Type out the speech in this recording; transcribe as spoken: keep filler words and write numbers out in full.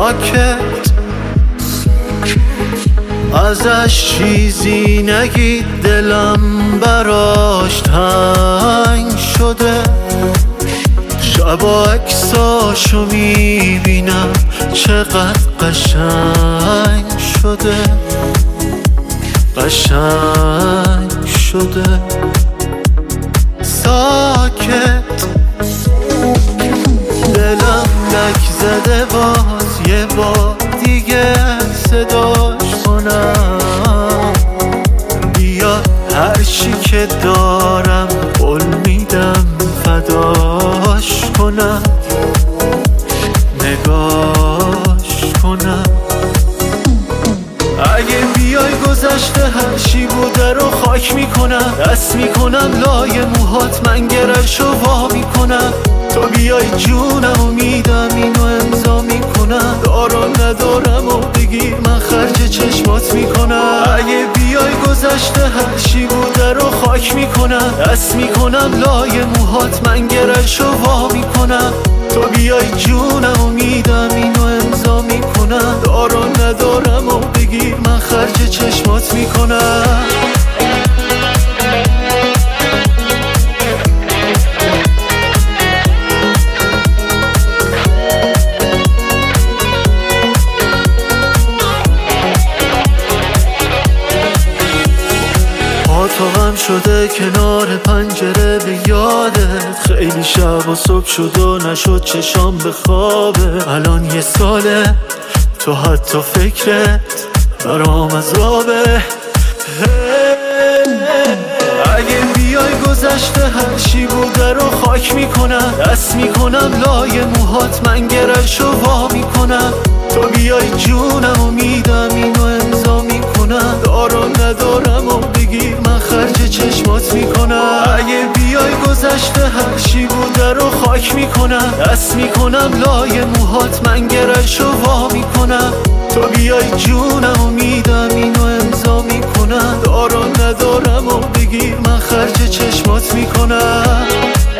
ساکت ازش چیزی نگی، دلم براش تنگ شده. شبا عکساشو میبینم چقدر قشنگ شده، قشنگ شده. ساکت دلم لک زده، باز یه بار دیگه صداش کنم. بیا هرچی که دارم قول میدم فداش کنم، نگاش کنم. اگه بیای گذشته هر چی بوده رو خاک میکنم، دست میکنم لای موهات، من گرشو وا میکنم. تو بیای جونم و میدم، اینو امضا میکنم. دارو ندارم و بگیر، من خرج چشمات میکنم. اگه بیای گذشته هر چی بوده رو خاک میکنم، دست میکنم لای موهات، من گرشو وا میکنم. تو بیای جونم و میدم، اینو امضا میکنم. دارو ندارم و بگیر، من خرج چشمات میکنم. تو غم شده کنار پنجره به یادت، خیلی شب و صبح شد و نشد چشام به خوابه. الان یه ساله تو حتی فکرت برام عذابه. اگه بیای گذشته هر چی بوده رو خاک میکنم، دست میکنم لای موهات، من گرشو وا میکنم. تو بیای جونم و میدم، اینو امضا میکنم. دارو ندارم و بگیر، من خرج چشمات میکنم. اگه بیای گذشته هر چی بوده رو خاک میکنم، دست میکنم لای موهات، من گرشو وا میکنم. تو بیای جونم و میدم، اینو امضا میکنم. دارو ندارم و بگیر، من خرج چشمات میکنم.